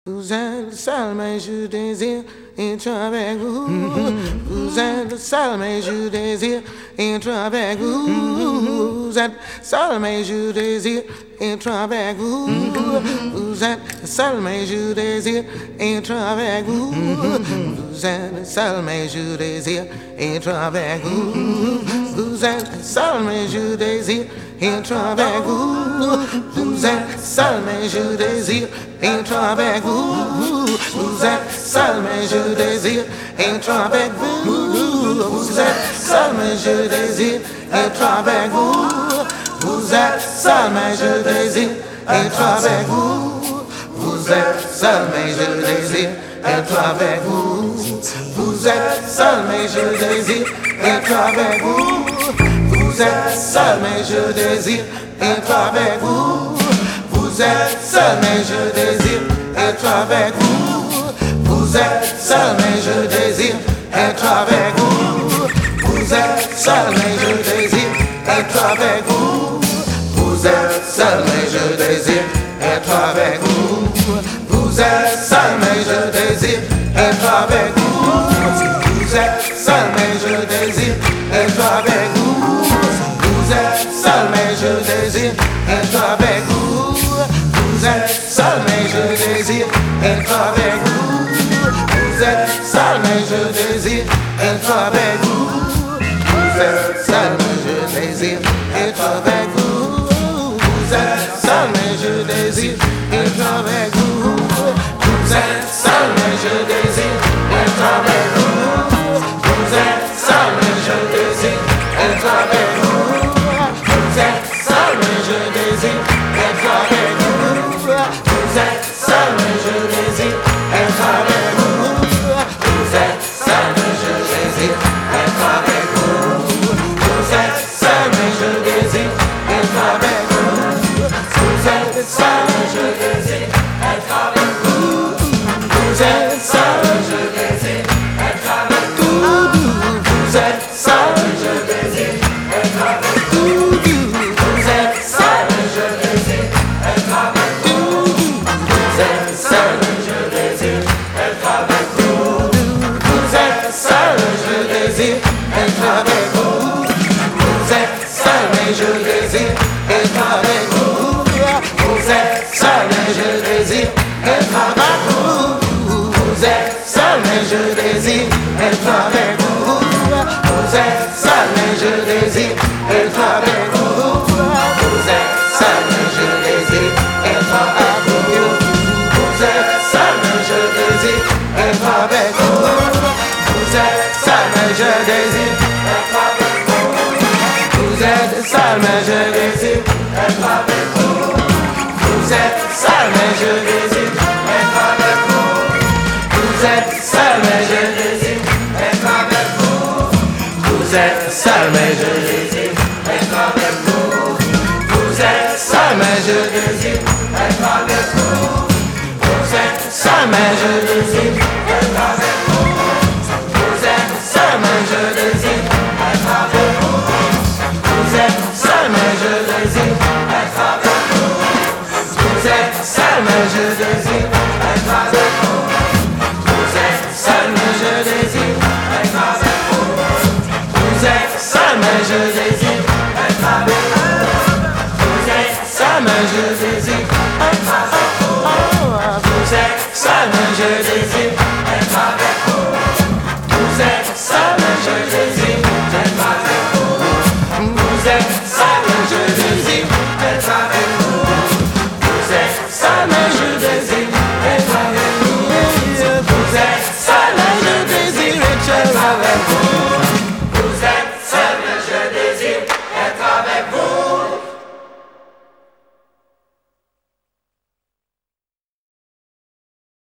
Vous êtes le seul, mais je désire être avec vous. Vous êtes le seul, mais je désire être avec vous. Vous êtes le seul, mais je désire être avec vous. Vous êtes le seul, mais je désire être avec vous. Vous êtes le seul, mais je désire être avec vous. Vous êtes le seul, mais je désire être avec vous. Vous êtes seul, mais je désire être avec vous. Vous êtes seul, mais je désire être avec vous. Vous êtes seul, mais je désire être avec vous. Vous êtes seul, mais je désire être avec vous. Vous êtes seul, mais je désire être avec vous. Vous êtes seul, mais je désire être avec vous. Vous êtes seul, mais je désire être avec vous. Vous êtes seul, mais je désire être avec vous. Vous êtes seul, mais je désire être avec vous. Vous êtes seul, mais je désire être avec vous. Vous êtes seul, mais je désire être avec vous. Vous êtes seul, mais je désire être avec vous. Vous êtes seul, mais je désire être avec vous. Vous êtes seul, mais je désire être avec vous. Vous êtes seul, mais je désire être avec vous. Vous êtes seul, mais je désire être avec vous. Vous êtes seul, mais je désire être avec vous. Vous êtes seul, mais je désire être avec vous. Vous êtes seul, mais je désire être avec vous. Vous êtes seul, mais je désire être avec vous. Vous êtes seul, mais je désire être avec vous. Vous êtes seul, mais je désire être avec vous. Vous êtes seul, mais je désire être avec vous. Vous êtes seul, mais je désire être avec vous. Vous êtes seul, mais je désire être avec vous. Vous êtes seul, mais je désire être avec vous. Vous êtes seul, mais je désire être avec vous. Vous êtes seul, mais je désire être avec vous. Vous êtes seul, mais je désire être avec vous. Vous êtes seul, mais je désire être avec vous. Vous êtes seul, mais je désire être avec vous. Vous êtes seul, mais je désire être avec vous. Vous êtes seul, mais je désire être avec vous. Vous êtes seul, mais je désire être avec vous. Vous êtes seul, mais je désire être avec vous. Vous êtes seul, mais je désire être avec vous. Vous êtes seul, mais je désire être avec vous. Vous êtes seul, mais je désire être avec vous. Vous êtes seul, mais je désire être avec vous. Vous êtes seul, mais je désire être avec vous. Vous êtes seul, mais je désire être avec vous. Vous êtes seul, mais je désire être avec vous. Vous êtes seul, mais je désire être avec vous. Vous êtes seul, mais je désire être avec vous. Vous êtes seul, mais je désire être avec vous. Vous êtes seul, mais je désire être avec vous. Vous êtes seul, mais je désire être avec vous. Vous êtes seul, mais je désire être avec vous. Vous êtes seul, mais je désire être avec vous. Vous êtes seul, mais je désire être avec vous. Vous êtes seul, mais je désire